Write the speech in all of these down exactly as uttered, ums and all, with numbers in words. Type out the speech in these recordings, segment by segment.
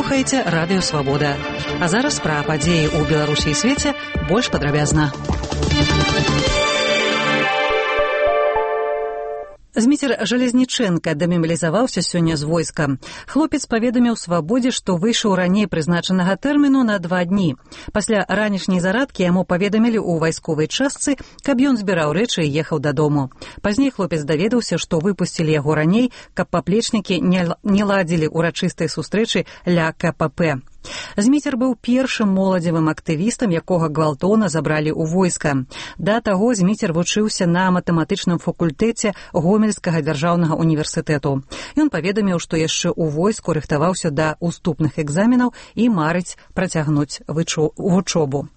слухаеце радыё Свабода. А зараз пра падзеі ў Беларусі і свеце больш падрабязна. Зміцер Жалезнічэнка дэмабілізаваўся сёння з войска. Хлопец паведаміў Свабодзе, што выйшаў раней прызначанага тэрміну на два дні. Пасля ранішняй зарадкі яму паведамілі ў вайсковай частцы, каб ён збіраў рэчы і ехаў дадому. Пазней хлопец даведаўся, што выпусцілі яго раней, каб паплечнікі не ладзілі ўрачыстай сустрэчы ля ка пэ пэ. Зміцер быў першым моладзевым актывістам, якога гвалтоўна забралі ў войска. Да таго Зміцер вучыўся на матэматычным факультэце Гомельскага дзяржаўнага універсітэту. Ён паведаміў, што яшчэ ў войску рыхтаваўся да уступных экзаменаў і марыць працягнуць вучобу.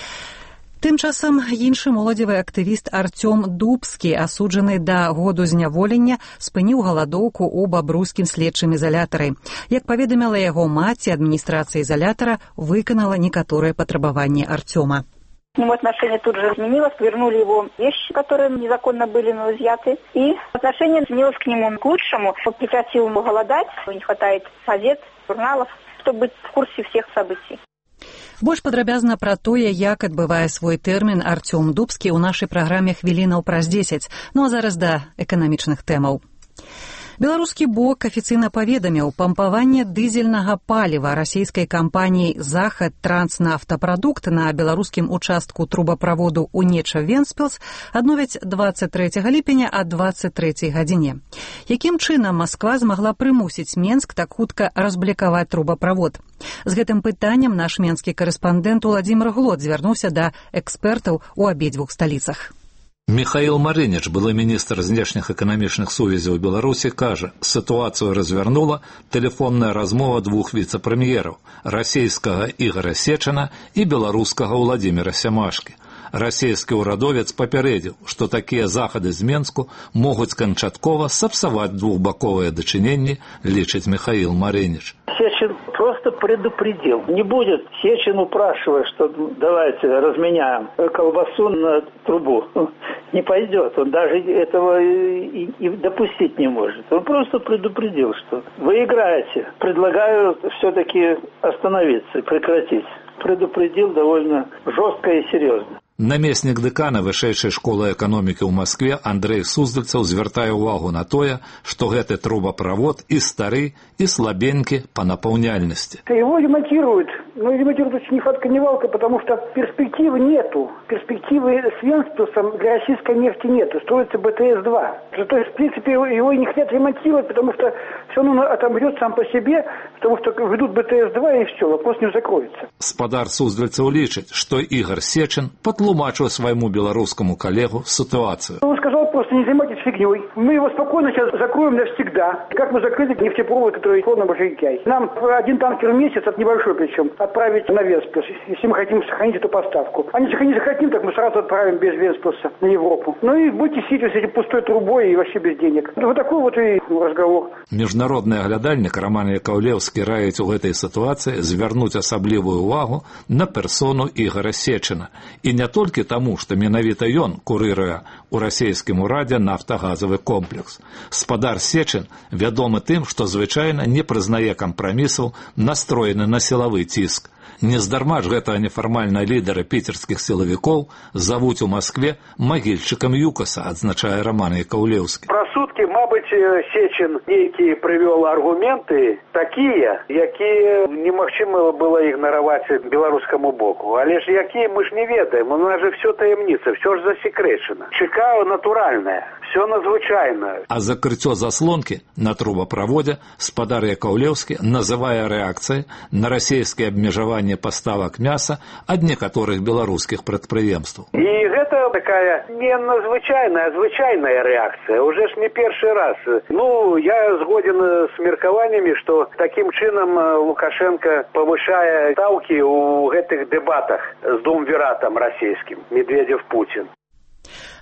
Тым часам іншы моладзевы актывіст Артём Дубскі, асуджаны да году зняволення, спыніў галадоўку ў бабруйскім следчым ізалятары. Як паведаміла яго маці, адміністрацыя ізалятара выканала некаторыя патрабаванні Артёма. К нему отношение тут же изменилось, вернули его вещи, которые незаконно были изъяты, и отношение изменилось к нему к лучшему. Он прекратил ему голодать, не хватает газет, журналов, чтобы быть в курсе всех событий. Больш падрабязна пра тое, як адбывае свой тэрмін Артём Дубскі ў нашай праграме хвілінаў праз дзесяць. Ну а зараз да эканамічных тэмаў. Беларускі бок афіцыйна паведаміў, пампаванне дызельнага паліва расійскай кампаніяй «Захад Транснафтапрадукт» на беларускім участку трубаправоду Унеча-Венспілс адновяць дваццаць трэцяга ліпеня а дваццаць трэцяй гадзіне. Якім чынам Масква змагла прымусіць Менск так хутка разблякаваць трубаправод? З гэтым пытаннем наш менскі карэспандэнт Уладзімір Глот звярнуўся да экспертаў у абедзвюх сталіцах. Михаил Марыніч, былы міністр знешніх эканамічных сувязяў Беларусі, кажа, сітуацыю развярнула тэлефонная размова двух віцэ-прэм'ераў, расійскага Ігара Сечана і беларускага Уладзіміра Сямашкі. Расійскі ўрадовец папярэдзіў, што такія захады з Менску могуць канчаткова сапсаваць двухбаковыя дачыненні, лічыць Михаил Марыніч. Сечин просто предупредил. Не будет Сечин упрашивать, что давайте разменяем колбасу на трубу. Не пойдет. Он даже этого и, и допустить не может. Он просто предупредил, что вы играете. Предлагаю все-таки остановиться, прекратить. Предупредил довольно жестко и серьезно. Намеснік дэкана вышэйшай школы эканомікі ў Маскве Андрэй Суздальцаў звяртае ўвагу на тое, што гэты трубаправод і стары, і слабенькі па напаўняльнасці. Его ремонтируют, но ремонтируют очень нехватка не валка, потому что перспективы нету. Перспективы с Венспилсом для российской нефти нету. Строится бэ тэ эс два. То есть, в принципе, его и не хотят ремонтировать, потому что все равно он отомрет сам по себе, потому что ведут бэ тэ эс два и все, вопрос не закроется. Спадар Суздальцаў лічыць, што Ігар Сечин патлумачыў свайму беларускаму калегу ситуацию. Он сказал просто: не занимайтесь фигней. Мы его спокойно сейчас закроем навсегда. Как мы закрыли нефтепровод, который шел на Боженькяй. Нам один танкер в месяц, от небольшой причем, отправить на Венспилс, если мы хотим сохранить эту поставку. А если не захотим, так мы сразу отправим без Венспилса на Европу. Ну и будете сидеть с этим пустой трубой и вообще без денег. Вот такой вот и разговор. Міжнародны аглядальнік Роман Яковлевскі раіць у гэтай сітуацыі звярнуць асаблівую увагу на персону Ігара Сечина. І не толькі таму, што менавіта ён курыруе ў расійскім урадзе нафтагазавы комплекс. Спадар Сечин вядомы тым, што звычайна не прызнае кампрамісаў, настроены на сілавы ціск. Нездарма ж гэтага нефармальна лідара піцерскіх сілавікоў завуць у Маскве магільчыкам Юкаса, адзначае Роман Яковлевскі. Пра суткі, мабыць, Сечин нейкія прывёл аргументы такія, якія немагчыма было ігнараваць беларускаму боку. Але ж якія, мы ж не ведаем, у нас же все таямніца, все ж засекрэчана. Чакаю натуральнае, все надзвычайна. А закрыццё заслонкі на трубаправодзе спадар Яковлевскі называе рэакцыяй на расійскія абмежаванні поставак мяса ад некаторых беларускіх прадпрыемстваў. І гэта такая не надзвычайная, а звычайная рэакцыя. Уже ж не першы раз. Ну, я згоден з меркаваннямі, што такім чынам Лукашенко павышае стаўкі ў гэтых дэбатах з дуумвіратам расійскім Медведев-Путин.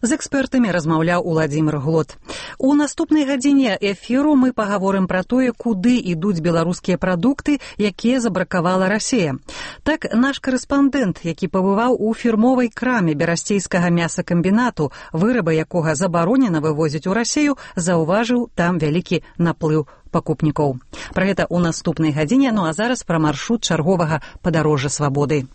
З экспертамі размаўляў Уладзімір Глот. У наступнай гадзіне эфіру мы пагаворым пра тое, куды ідуць беларускія прадукты, якія забракавала Расія. Так, наш карэспандэнт, які пабываў у фірмовай краме берасцейскага мясакамбінату, вырабы якога забаронена вывозіць у Расію, заўважыў там вялікі наплыў пакупнікоў. Пра гэта ў наступнай гадзіне, ну а зараз пра маршрут чарговага падарожжа свабоды.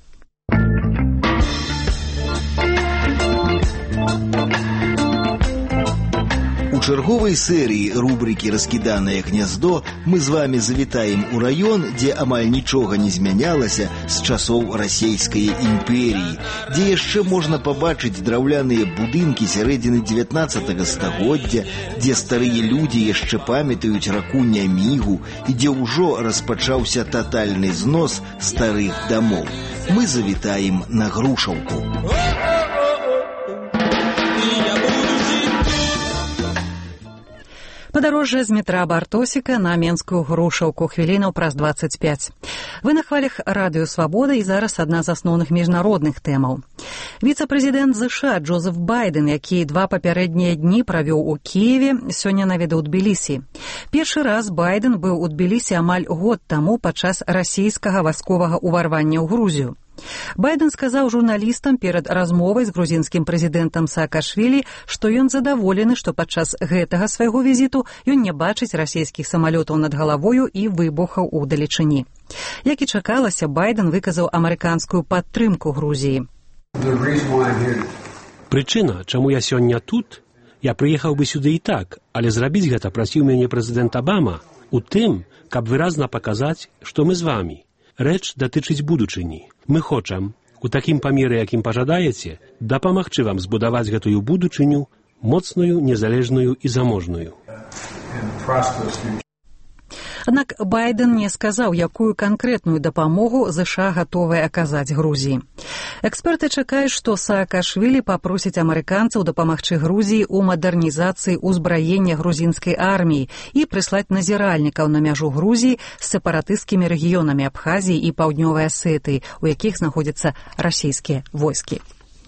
У чарговай серыі рубрыкі «Раскіданае гняздо» мы з вами завітаем у раён, дзе амаль нічога не змянялася з часоў расейскай імперіі, дзе яшчэ можна пабачыць драўляныя будынкі сярэдзіны дзевятнаццатага стагоддзя, дзе старыя людзі яшчэ памятаюць раку Нямігу і дзе ўжо распачаўся татальны знос старых дамоў. Мы завітаем на Грушаўку. Падарожжа з метра Бартосіка на Менскую Грушаўку хвілінаў праз дваццаць пяць. Вы на хвалях радыё «Свабода» і зараз адна з асноўных міжнародных тэмаў. Віцэ-прэзідэнт ЗША Джозеф Байден, які два папярэднія дні правёў у Кіеве, сёння наведаў Тбілісі. Першы раз Байден быў у Тбілісі амаль год таму падчас расійскага вайсковага ўварвання ў Грузію. Байден сказаў журналістам перад размовай з грузінскім прэзідэнтам Саакашвілі, што ён задаволены, што падчас гэтага свайго візіту ён не бачыць расійскіх самалётаў над галавою і выбухаў у далечыні. Як і чакалася, Байден выказаў амерыканскую падтрымку Грузіі. Прычына, чаму я сёння тут, я прыехаў бы сюды і так, але зрабіць гэта прасіў мяне прэзідэнт Абама у тым, каб выразна паказаць, што мы з вамі. Рэч датычыць будучыні. Мы хочам, у такім памеры, якім пажадаеце, дапамагчы вам збудаваць гэтую будучыню, моцную, незалежную і заможную. Аднак Байден не сказаў, якую канкрэтную дапамогу ЗША гатовыя аказаць Грузіі. Эксперты чакаюць, што Саакашвілі папросіць амерыканцаў дапамагчы Грузіі ў мадэрнізацыі ўзбраення грузінскай арміі і прыслаць назіральнікаў на мяжу Грузіі з сепаратысцкімі рэгіёнамі Абхазіі і Паўднёвай Асетыі, у якіх знаходзяцца расійскія войскі.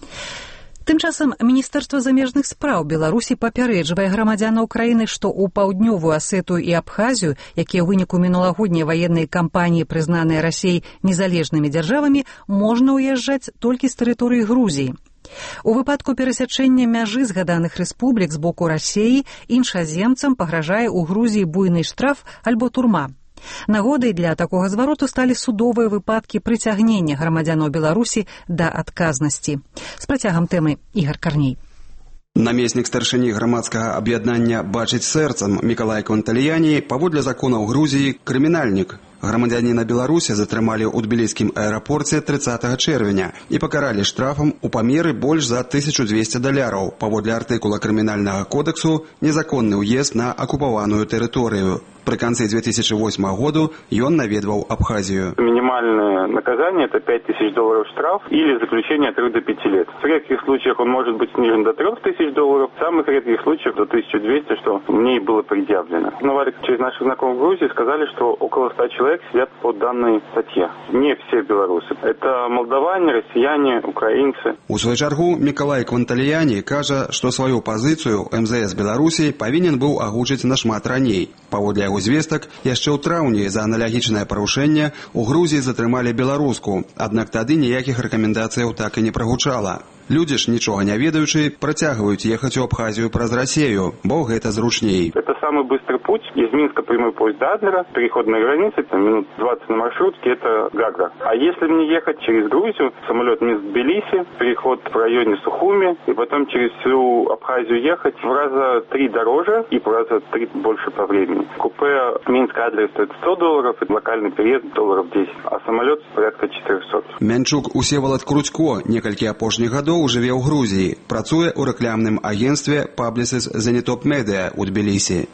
Тым часам Міністэрства замежных спраў Беларусі папярэджвае грамадзянаў краіны, што ў Паўднёвую Асетыю і Абхазію, якія ў выніку мінулагодняй ваеннай кампаніі прызнаныя Расіяй незалежнымі дзяржавамі, можна ўязджаць толькі з тэрыторыі Грузіі. У выпадку перасячэння мяжы згаданых рэспублік з боку Расіі іншаземцам пагражае ў Грузіі буйны штраф альбо турма. Нагодай для такога звароту сталі судовыя выпадкі прыцягнення грамадзянаў Беларусі да адказнасці. З працягам тэмы Ігар Карней. Намеснік старшыні грамадскага аб'яднання «Бачыць сэрцам» Мікалай Кванталіяні паводле законаў Грузіі крымінальнік. Грамадзяніна Беларусі затрымалі ў тбіліскім аэрапорце трыццатага чэрвеня і пакаралі штрафам у памеры больш за тысячу дзвесце даляраў. Паводле артыкула крымінальнага кодексу незаконны ўезд на акупаваную тэрыторыю. При конце две тысячи восьмого года он наведывал Абхазию. Минимальное наказание – это пять тысяч долларов штраф или заключение от трех до пяти лет. В редких случаях он может быть снижен до трех тысяч долларов, в самых редких случаях до тысячи двухсот, что мне и было предъявлено. Узнавали через наших знакомых в Грузии, сказали, что около ста человек сидят по данной статье. Не все белорусы. Это молдаване, россияне, украинцы. У свою чергу Миколай Кванталіяні кажа, что свою позицию эм зэ эс Беларуси повинен был агучить нашмат раней. Паводле яго звестак, яшчэ ў траўні за аналагічнае парушэнне у Грузіі затрымалі беларуску, аднак тады ніякіх рэкамендацыяў так і не прагучала. Людзі ж, нічога не ведаючы, працягваюць ехаць у Абхазію праз Расію, бо гэта зручней. Это самый быстрый путь. Из Минска прямой поезд до Адлера, переход на границе, там минут двадцать на маршрутке, это Гагра. А если мне ехать через Грузию, самолет Минск-Тбилиси, переход в районе Сухуми, и потом через всю Абхазию ехать в раза три дороже и в раза три больше по времени. Купе Минск-Адлер стоит сто долларов, и локальный переезд долларов десять, а самолет порядка четыреста. Мянчук Усевалад Крутько некалькі апошніх гадоў жыве ў Грузіі, працуе ў рэкламным агенстве Publicis Zenitop Media ў Тбілісі.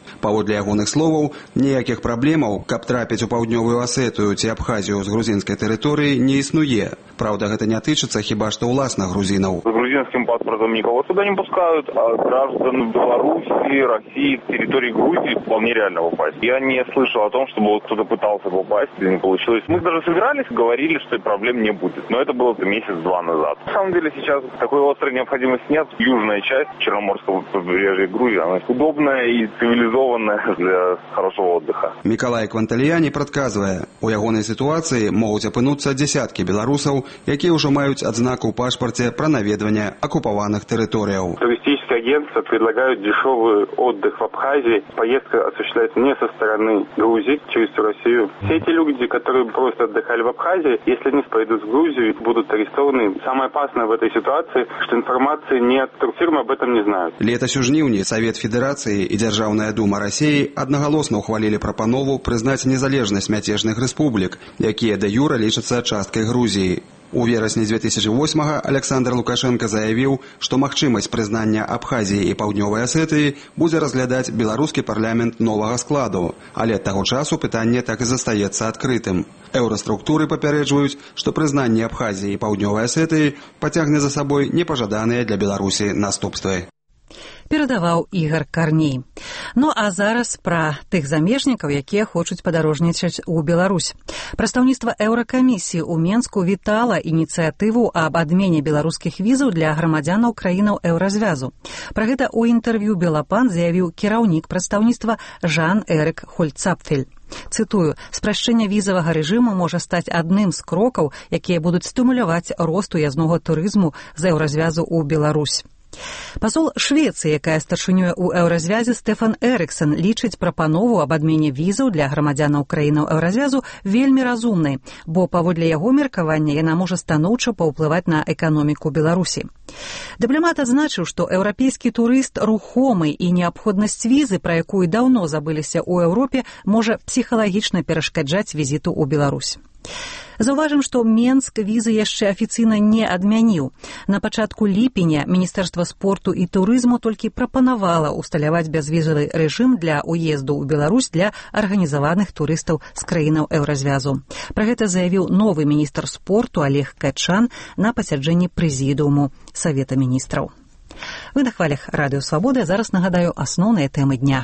Паводле ягоных словаў, ніякіх праблемаў, каб трапіць у паўднёвую Асетыю ці Абхазію з грузінскай тэрыторыі, не існуе. Праўда, гэта не тычыцца хіба што ўласна грузінаў. С грузинским паспортом никого сюда не пускают, а граждан Беларуси, России, территории Грузии вполне реально попасть. Я не слышал о том, чтобы кто-то пытался попасть или не получилось. Мы даже собирались, говорили, что проблем не будет. Но это было месяц-два назад. На самом деле сейчас такой острой необходимости нет. Южная часть Черноморского побережья Грузии, она удобная и цивилизованная для хорошего отдыха. Миколай Квантальяни прадказвае, у ягонай сітуацыі могуць апынуцца дзесяткі беларусаў, якія ўжо маюць адзнаку ў пашпарце пра наведванне акупаваных тэрыторыяў. Туристические агентства предлагают дешевый отдых в Абхазии. Поездка осуществляется не со стороны Грузии через Россию. Все эти люди, которые просто отдыхали в Абхазии, если они поедут в Грузию, будут арестованы. Самое опасное в этой ситуации, что информации нет, турфирмы об этом не знают. Летась у жніўні Савет Федэрацыі і Дзяржаўная дума Расіі аднагалосна ўхвалілі прапанову прызнаць незалежнасць мяцежных рэспублік, якія дэ юра лічацца часткай Грузіі. У верасні дзве тысячы восьмага Александр Лукашенко заявіў, што магчымасць прызнання Абхазіі і Паўднёвай Асетыі будзе разглядаць беларускі парламент новага складу, але ад таго часу пытанне так і застаецца адкрытым. Еўраструктуры папярэджваюць, што прызнанне Абхазіі і Паўднёвай Асетыі пацягне за сабой непажаданыя для Беларусі наступствы. Перадаваў Ігар Карней. Ну а зараз пра тых замежнікаў, якія хочуць падарожнічаць у Беларусь. Прадстаўніцтва Еўракамісіі ў Менску вітала ініцыятыву аб адмене беларускіх візаў для грамадзянаў краінаў Еўразвязу. Пра гэта ў інтэрв'ю Белапан заявіў кіраўнік прадстаўніцтва Жан-Эрык Хольцапфель. Цытую, спрашчэнне візавага рэжыму можа стаць адным з крокаў, якія будуць стымуляваць рост уязнога турызму з Еўразвязу ў Беларусь. Пасол Швецыі, якая старшынёе ў Еўразвязе, Стэфан Эрыксон, лічыць прапанову аб адмене візаў для грамадзянаў краінаў Еўразвязу вельмі разумнай, бо паводле яго меркавання яна можа станоўча паўплываць на эканоміку Беларусі. Дыпламат адзначыў, што еўрапейскі турыст рухомы і неабходнасць візы, пра якую даўно забыліся ў Еўропе, можа псіхалагічна перашкаджаць візіту ў Беларусь. Заўважым, што Менск візы яшчэ афіцыйна не адмяніў. На пачатку ліпеня Міністэрства спорту і турызму толькі прапанавала ўсталяваць бязвізавы рэжым для ўезду ў Беларусь для арганізаваных турыстаў з краінаў Еўразвязу. Пра гэта заявіў новы міністр спорту Олег Качан на пасяджэнні прэзідыуму Савета міністраў. Вы на хвалях Радыё Свабода, зараз нагадаю асноўныя тэмы дня.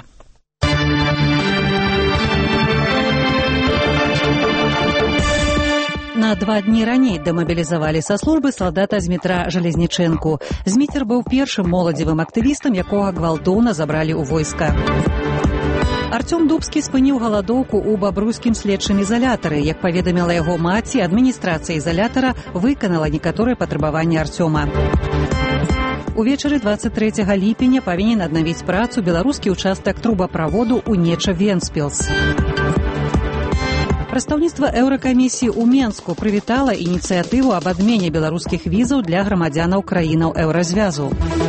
На два дні раней дэмабілізавалі са службы салдата Змітра Жалезнічэнку. Зміцер быў першым моладзевым актывістам, якога гвалтоўна забралі ў войска. Артём Дубскі спыніў галадоўку ў бабруйскім следчым ізалятары. Як паведаміла яго маці, адміністрацыя ізалятара выканала некаторыя патрабаванні Артёма. Увечары дваццаць трэцяга ліпеня павінен аднавіць працу беларускі ўчастак трубаправоду ў Неча-Венспілс. Прадстаўніцтва Еўракамісіі ў Менску прывітала ініцыятыву аб адмене беларускіх візаў для грамадзянаў краінаў Еўразвязу.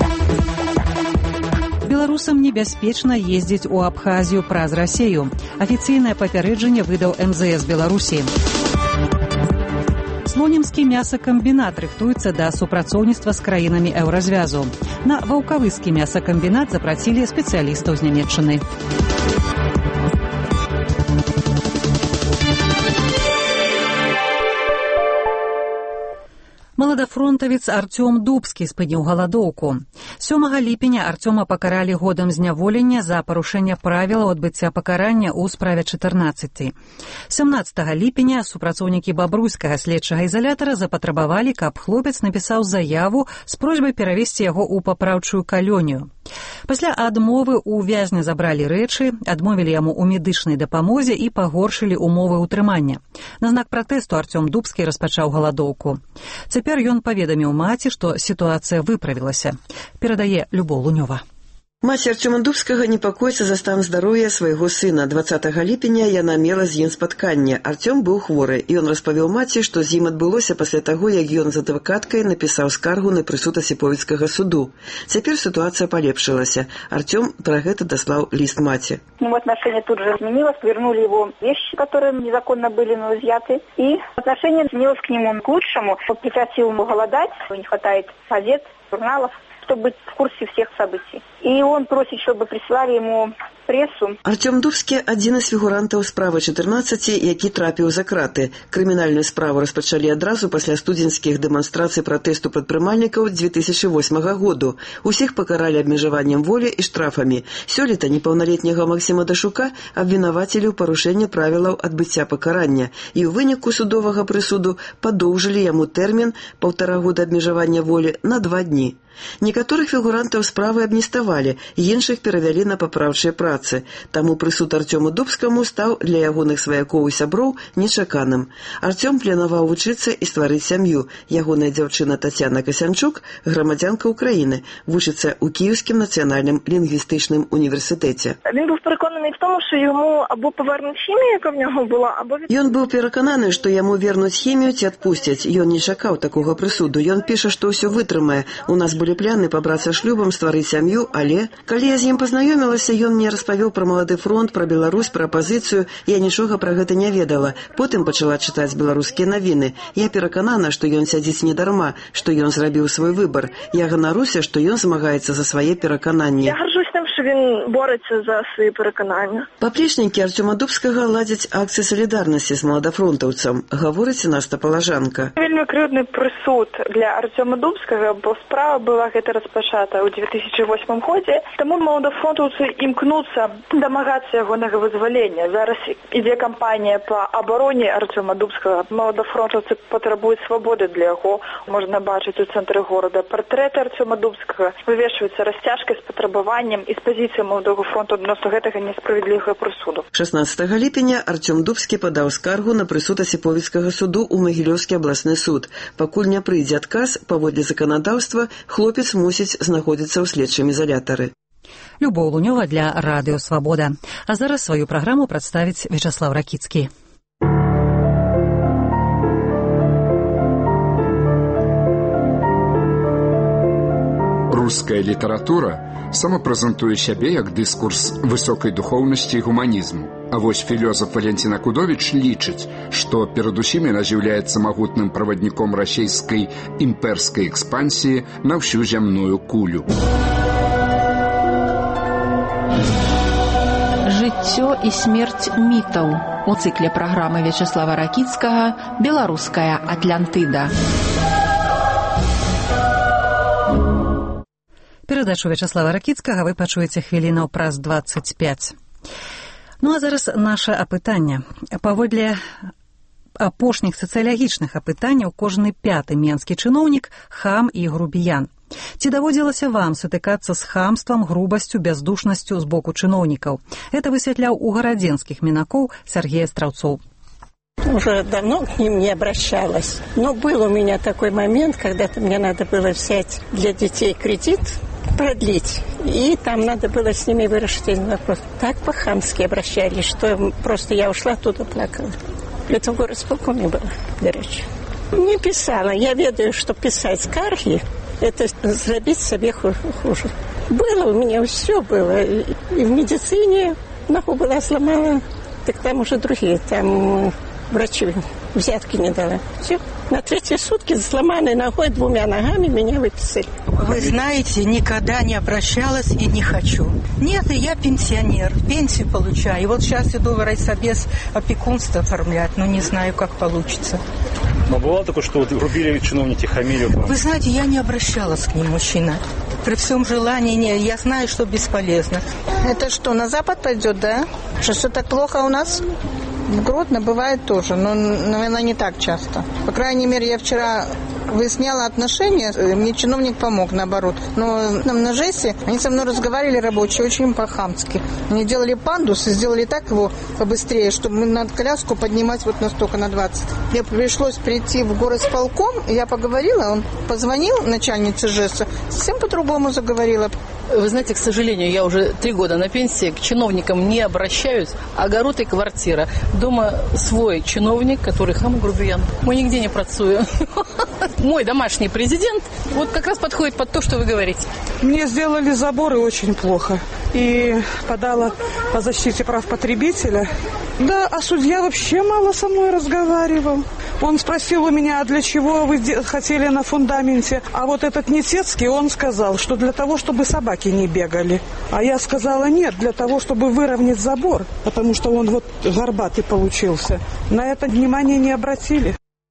Беларусам небяспечна ездзіць у Абхазію праз Расею. Афіцыйнае папярэджанне выдаў эм зэ эс Беларусі. Слонімскі мясакамбінат рыхтуецца да супрацоўніцтва з краінамі Еўразвязу. На ваўкавыскі мясакамбінат запрацілі спецыялістаў з Нямецчыны. Маладафронтавец Артём Дубскі спыніў галадоўку. сёмага ліпеня Артёма пакаралі годам зняволення за парушэнне правілаў адбыцця пакарання ў справе чатырнаццаці. сямнаццатага ліпеня супрацоўнікі бабруйскага следчага ізалятара запатрабавалі, каб хлопец напісаў заяву з просьбай перавесці яго ў папраўчую калонію. Пасля адмовы ў вязня забралі рэчы, адмовілі яму ў медычнай дапамозе і пагоршылі ўмовы ўтрымання. На знак пратэсту Артём Дубскі распачаў галадоўку. Цяпер ён паведаміў маці, што сітуацыя выправілася. Перадае Любоў Лунёва. Маці Артёма Дубскага непакоіцца за стан здароўя свайго сына. дваццатага ліпеня яна мела з ім спатканне. Артём быў хворы, і ён распавёў маці, што з ім адбылося пасля таго, як ён з адвакаткай напісаў скаргу на прысуд асіповіцкага суду. Цяпер сітуацыя палепшылася. Артём пра гэта даслаў ліст маці. Ему отношение тут же изменилось, вернули его вещи, которые незаконно были но изъяты, и отношение изменилось к нему к лучшему. Он прекратил ему голодать, не хватает газет, журналов, чтобы быть в курсе всех событий. И он просит, чтобы прислали ему прессу. Артём Дубскі – адзін з фігурантаў справы чатырнаццаць, які трапіў за краты. Крымінальную справу распачалі адразу пасля студзеньскіх дэманстрацый пратэсту прадпрымальнікаў дзве тысячы восьмага году. Усіх пакаралі абмежаваннем волі і штрафамі. Сёлета непаўналетняга Максіма Дашука абвінавацілі ў парушэнні правілаў адбыцця пакарання. І ў выніку судовага прысуду падоўжылі яму тэрмін паўтара года абмежавання волі на два дні. Некаторых фігурантаў справы абніставалі, іншых перавялі на папраўчыя працы. Таму прысуд Артёму Дубскаму стаў для ягоных сваякоў і сяброў нечаканым. Артём планаваў вучыцца і стварыць сям'ю. Ягоная дзяўчына Тацяна Касянчук, грамадзянка Украіны, вучыцца ў Київськім нацыянальным лінгвістычным універсітэце. Він був переконаний в тому, що йому або повернуть хімію, яка в нього була, або... Ён быў перакананы, што яму вернуць хімію ці адпусцяць. Ён не чакаў такога прысуду. Ён піша, што ўсё вытрымае. У нас былі пляны пабрацца шлюбам, стварыць сям'ю, але... Калі я з ім пазнаёмілася, ён мне распавёў пра малады фронт, пра Беларусь, пра апазіцыю. Я нічога пра гэта не ведала. Потым пачала чытаць беларускія навіны. Я пераканана, што ён сядзіць не дарма, што ён зрабіў свой выбар. Я ганаруся, што ён змагаецца за свае перакананні. Я горжусь тим, що він бореться за свої переконання. Паплечнікі Артёма Дубскага ладзяць акцыі салідарнасці з маладафронтаўцам, гаворыць Наста Палажанка. Вельмі крыўдны прысуд для Артёма Дубскага, бо справа была гэта распачата ў дзве тысячы восьмым годзе. Таму маладафронтаўцы імкнуцца дамагацца ягонага вызвалення. Зараз ідзе кампанія па абароне Артёма Дубскага. Маладафронтаўцы патрабуюць свабоды для яго. Можна бачыць у цэнтры горада партрэты Артёма Дубскага. Вывешваюцца расцяжкай з патрабаваннем і з пазіцыяй маладога фронту адносно гэтага несправядлівага прысуду. шаснаццатага ліпеня Артём Дубскі падаў скаргу на прысуд Асіповіцкага суду ў Магілёўскі абласны суд. Пакуль не прыйдзе адказ, паводле заканадаўства, хлопец мусіць знаходзіцца ў следчым ізалятары. Любоў Лунёва для Радыё Свабода. А зараз сваю праграму прадставіць Вячаслав Ракіцкі. Руская літаратура самапрэзентуе сябе як дыскурс высокай духоўнасці і гуманізму. А вось філёзаф Валентина Кудовіч лічыць, што перадусім яна з'яўляецца магутным правадніком расійскай імперскай экспансіі на ўсю зямную кулю. Жыццё і смерць мітаў у цыкле праграмы Вячаслава Ракіцкага «Беларуская Атлантыда». Перадачу Вячаслава Ракіцкага вы пачуеце хвілінаў праз дваццаць пяць. Ну а зараз наша апытанне. Паводле апошніх сацыялагічных апытанняў кожны пяты менскі чыноўнік хам і грубіян. Ці даводзілася вам сутыкацца з хамствам, грубасцю, бяздушнасцю з боку чыноўнікаў? Это высвятляў у гарадзенскіх мінакоў Сергей Остраўцоў. Уже давно к ним не обращалась. Но был у меня такой момент, когда-то мне надо было взять для детей кредит, продлить. И там надо было с ними вырешить один вопрос. Так по-хамски обращались, что просто я ушла оттуда, плакала. Это в горосполкоме было, до речи. Не писала. Я ведаю, что писать скарги – это сделать себе хуже. Было у меня все было. И в медицине ногу была сломала, так там уже другие. Там врачи взятки не дала. Все. На третьи сутки с сломанной ногой, двумя ногами меня выписали. Вы знаете, никогда не обращалась и не хочу. Нет, я пенсионер, пенсию получаю. И вот сейчас иду в райсобес опекунство оформлять, но не знаю, как получится. Но бывало такое, что вот рубили чиновники, хамили? Вы знаете, я не обращалась к ним, мужчина. При всем желании, не, я знаю, что бесполезно. Это что, на Запад пойдет, да? Что все так плохо у нас? В Гродно бывает тоже, но, наверное, не так часто. По крайней мере, я вчера выясняла отношения, мне чиновник помог, наоборот. Но на ЖЭСе они со мной разговаривали рабочие очень по-хамски. Они делали пандус и сделали так его побыстрее, чтобы мы надо коляску поднимать вот настолько, на двадцать. Мне пришлось прийти в горосполком, я поговорила, он позвонил начальнице ЖЭСа, совсем по-другому заговорила. Вы знаете, к сожалению, я уже три года на пенсии, к чиновникам не обращаюсь. Огород и квартира. Дома свой чиновник, который хам и грубиян. Мы нигде не працуем. мой домашний президент вот как раз подходит под то, что вы говорите. Мне сделали заборы очень плохо. И подала по защите прав потребителя. Да, а судья вообще мало со мной разговаривал. Он спросил у меня, а для чего вы хотели на фундаменте? А вот этот Нетецкий, он сказал, что для того, чтобы собаки не бегали. А я сказала, нет, для того, чтобы выровнять забор, потому что он вот горбатый получился. На это внимание не обратили.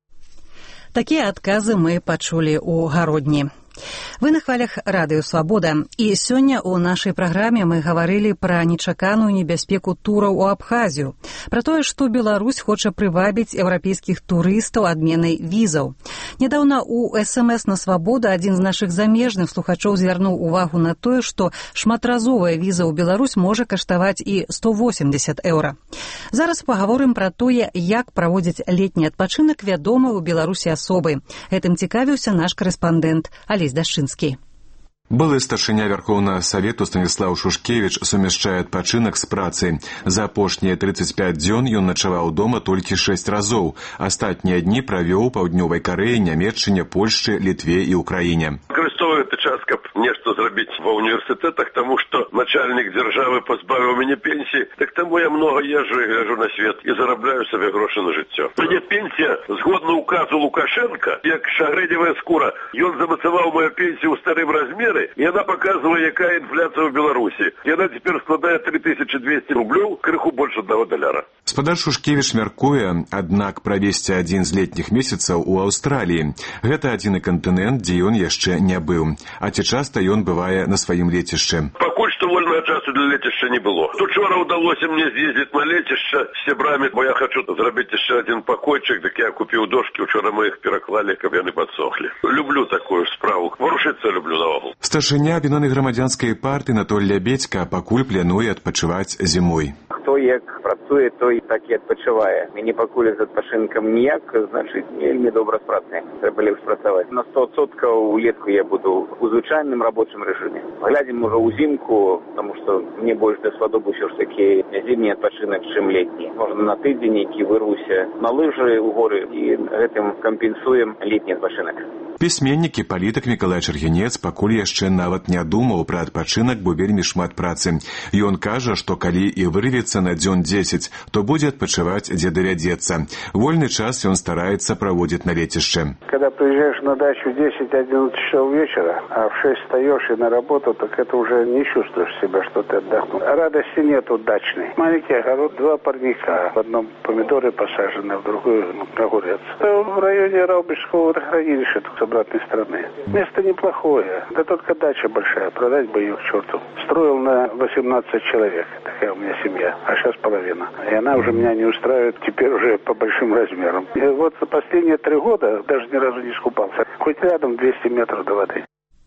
Такія адказы мы пачулі ў гародні. Вы на хвалях радыё «Свабода». І сёння ў нашай праграме мы гаварылі пра нечаканую небяспеку тураў у Абхазію, пра тое, што Беларусь хоча прывабіць еўрапейскіх турыстаў адменай візаў. Нядаўна ў эс эм эс на «Свабода» адзін з нашых замежных слухачоў звярнуў увагу на тое, што шматразовая віза ў Беларусь можа каштаваць і сто восемьдесят еўра. Зараз пагаворым пра тое, як праводзіць летні адпачынак вядомы ў Беларусі асобы. Гэтым цікавіўся наш карэспандэнт Алесь Дашчынскі. Былы старшыня Вярхоўнага Савету Станіслаў Шушкевіч сумяшчае адпачынак з працай. За апошнія тридцать пять дзён ён начаваў дома толькі шесть разоў. Астатнія дні правёў у Паўднёвай Карэі, Нямецчыне, Польшчы, Літве і Ўкраіне. Выкарыстоўваю гэты час, каб нешта зрабіць ва універсітэтах, таму што начальнік дзяржавы пазбавіў мяне пенсіі, так таму я многа езжу і гляджу на свет і зарабляю сабе грошы на жыццё. Мне пенсія, згодна указу Лукашенка, як шагрэдзевая скура, ён замацаваў мою пенсію ў старым размеры, и она показывает, какая инфляция в Беларуси. И она теперь складает три тысячи двести рублей, крыху больше одного доляра. Спадар Шушкевіч мяркуе, аднак правесці адзін з летніх месяцаў у Аўстраліі. Гэта адзіны кантынент, дзе ён яшчэ не быў. А ці часта ён бывае на сваім лецішчы? Пакуль што вольнага часу для лецішча не было. Учора ўдалося мне з'ездзіць на лецішча з сябрамі, бо я хочу зрабіць яшчэ адзін пакойчык, так я купіў дошкі, учора мы іх пераклалі, каб яны падсохлі. Люблю такую справу. Варушыцца люблю наогул. Старшыня аб'яднанай грамадзянскай партыі Анатоль Лябедзька пакуль плануе адпачываць зімой. Хто як працуе, той так і адпачывае. Мяне пакуль з адпачынкам ніяк, значыць, вельмі добра з працай. Трэба лепш працаваць. На сто адсоткаў улетку я буду у звычайным рабочым рэжыме. Глядзім ужо ўзімку, таму што мне больш даспадобы ўсё ж такі зімні адпачынак, чым летні. Можна на тыдзень, які вырвуся на лыжы ў горы і гэтым кампенсуем летні адпачынак. Пісьменнік і палітык Мікалай Чаргінец пакуль яшчэ нават не думаў пра адпачынак, бо вельмі шмат працы. Ён кажа, што калі і вырвецца на дзён дзесяць, то будзе адпачываць, дзе давядзецца. Вольны час ён стараецца праводзіць на лецішчы. Когда приезжаешь на дачу десять-одиннадцать часов вечера, а в шесть встаешь и на работу, так это уже не чувствуешь себя, что ты отдохнул. Радости нету дачной. Маленький огород, два парника. В одном помидоры посажены, в другую огурец. В районе Раубичского водохранилища, с обратной стороны. Место неплохое. Да только дача большая. Продать бы ее к черту. Строил на восемнадцать человек. Такая у меня семья. А сейчас половина. И она уже меня не устраивает. Теперь уже по большим размерам. И вот за последние три года даже ни разу не скупался. Хоть рядом двести метров до воды.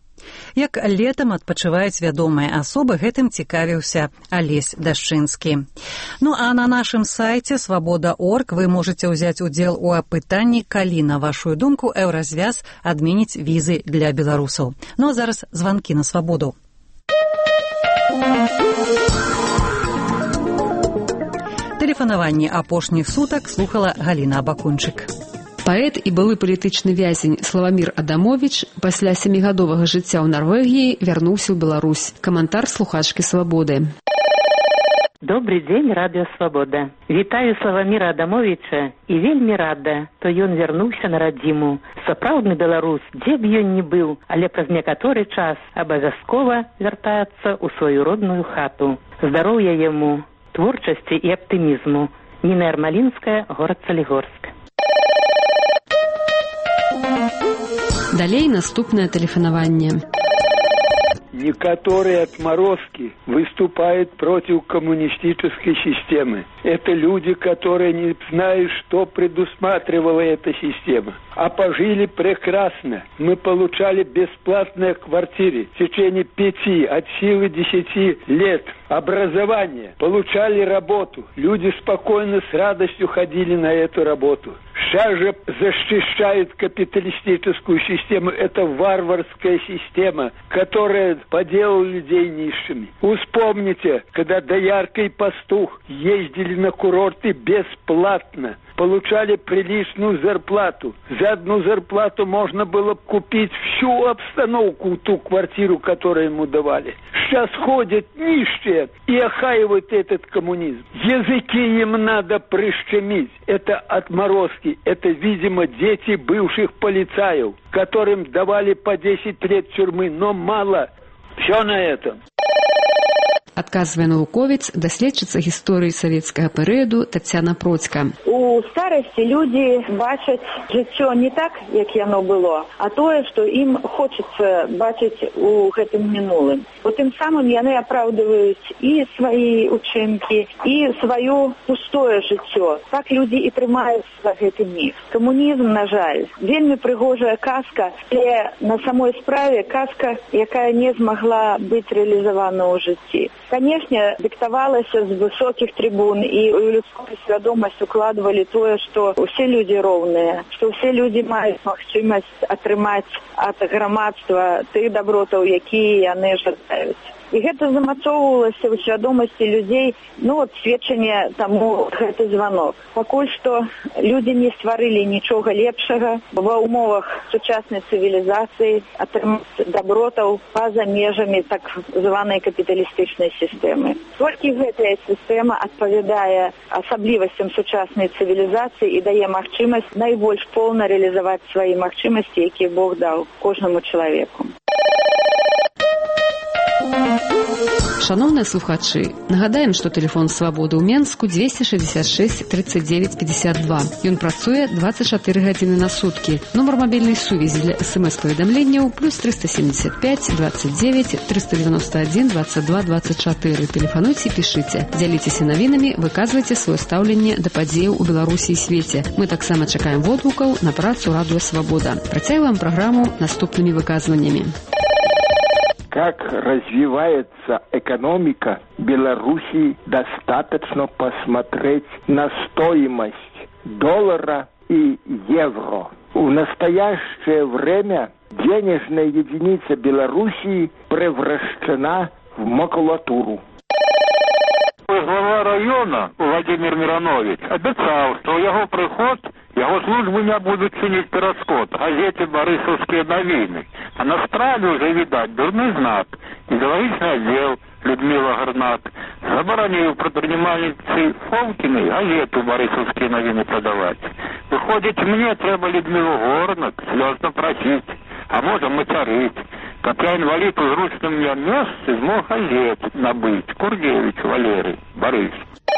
Як летам адпачываюць вядомыя асобы, гэтым цікавіўся Алесь Дашчынскі. Ну а на нашым сайце свабода точка орг вы можаце ўзяць удзел у апытанні, калі, на вашу думку, еўразвяз адменіць візы для беларусаў. Ну а зараз званкі на свабоду. Тэлефанаванне апошніх сутак слухала Галіна Абакунчык. Паэт і былы палітычны вязень Славамір Адамовіч пасля сямігадовага жыцця ў Нарвегіі вярнуўся ў Беларусь. Каментар слухачкі «Свабоды». Добрый дзень, радыё «Свабода». Вітаю Славаміра Адамовіча і вельмі рада, то ён вярнуўся на радзіму. Сапраўдны беларус, дзе б ён ні быў, але праз некаторы час абавязкова вяртаецца ў сваю родную хату. Здароўя яму, творчасці і аптымізму. Ніна Ярмалінская, горад Салігорск. Далей наступнае тэлефанаванне. Некоторые отморозки выступают против коммунистической системы. Это люди, которые не знают, что предусматривала эта система. А пожили прекрасно. Мы получали бесплатные квартиры в течение пяти, от силы десяти лет. Образование. Получали работу. Люди спокойно, с радостью ходили на эту работу. Сейчас же защищает капиталистическую систему. Это варварская система, которая поделала людей низшими. Вспомните, когда доярка и пастух ездили на курорты бесплатно. получали приличную зарплату. За одну зарплату можно было купить всю обстановку, ту квартиру, которую ему давали. Сейчас ходят нищие и охаивают этот коммунизм. Языки им надо прищемить. Это отморозки. Это, видимо, дети бывших полицаев, которым давали по десять лет тюрьмы, но мало. Все на этом. Адказвае навуковец, даследчыца гісторыі савецкага перыяду Тацяна Процька. У старасці людзі бачаць жыццё не так, як яно было, а тое, што ім хочацца бачыць у гэтым мінулым. Бо тым самым яны апраўдваюць і свае учынкі, і сваё пустое жыццё. Так людзі і трымаюць за гэты міф. Камунізм, на жаль, вельмі прыгожая казка, але на самой справе казка, якая не змагла быць рэалізавана ў жыцці. Конечно, диктовалася з высоких трибун, и в людскую свядомасць укладывали тое, что все люди роўныя, что все люди маюць магчымасць атрымаць ад грамадства тых дабротаў, якія яны жадаюць. І гэта замацоўвалася ў свядомасці людзей, ну вот сведчанне таму гэты званок. Пакуль што людзі не стварылі нічога лепшага ва ўмовах сучаснай цывілізацыі атрымаць дабротаў па-за межамі так званай капіталістычнай сістэмы. Толькі гэтая сістэма адпавядае асаблівасцям сучаснай цывілізацыі і дае магчымасць найбольш поўна рэалізаваць свае магчымасці, якія Бог даў кожнаму чалавеку. Шановныя слухачы, нагадаем, што тэлефон Свабоды ў Менску дзвесце шэсцьдзесят шэсць тридцать девять пятьдесят два. Ён працуе двадцать чатыры гадзіны на суткі. Нумар мабільнай сувязі для смс-паведамленняў плюс триста семьдесят пять двадцать девять триста девяносто один двадцать два двадцать четыре. Тэлефануйце, пішыце. Дзяліцеся навінамі, выказвайце сваё стаўленне да падзеяў у Беларусі і свеце. Мы таксама чакаем водгукаў на працу Радыё Свабода. Працягваем праграму наступнымі выказваннямі. Как развивается экономика Беларуси, достаточно посмотреть на стоимость доллара и евро. В настоящее время денежная единица Белоруссии превращена в макулатуру. Глава района Владимир Миронович обещал, что его приход, его службы не будут чинить перескот. Газете «Борисовские новины». А на справе уже, видать, дурный знак. Идеологичный отдел Людмила Горнак заборонил предпринимательнице Фолкиной газету «Борисовские новины» продавать. Выходит, мне треба Людмилу Горнак слезно просить, а можем мочарить. Как я инвалид в зручном мне месте змог газет набыть. Кургевич Валерий, Борис.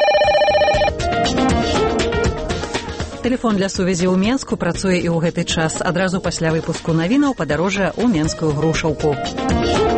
Тэлефон для сувязі ў Менску працуе і ў гэты час. Адразу пасля выпуску навінаў падарожжа ў Менскую Грушаўку.